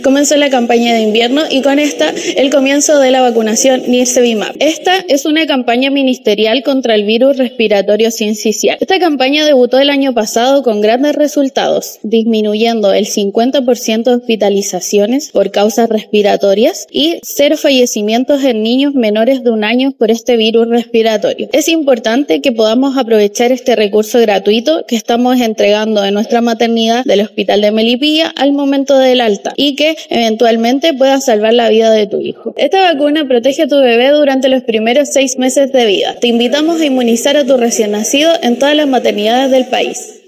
Comenzó la campaña de invierno y con esta el comienzo de la vacunación Nirsevimab. Esta es una campaña ministerial contra el virus respiratorio sincicial. Esta campaña debutó el año pasado con grandes resultados, disminuyendo el 50% de hospitalizaciones por causas respiratorias y 0 fallecimientos en niños menores de 1 año por este virus respiratorio. Es importante que podamos aprovechar este recurso gratuito que estamos entregando en nuestra maternidad del Hospital de Melipilla al momento del alta y que eventualmente pueda salvar la vida de tu hijo. Esta vacuna protege a tu bebé durante los primeros 6 meses de vida. Te invitamos a inmunizar a tu recién nacido en todas las maternidades del país.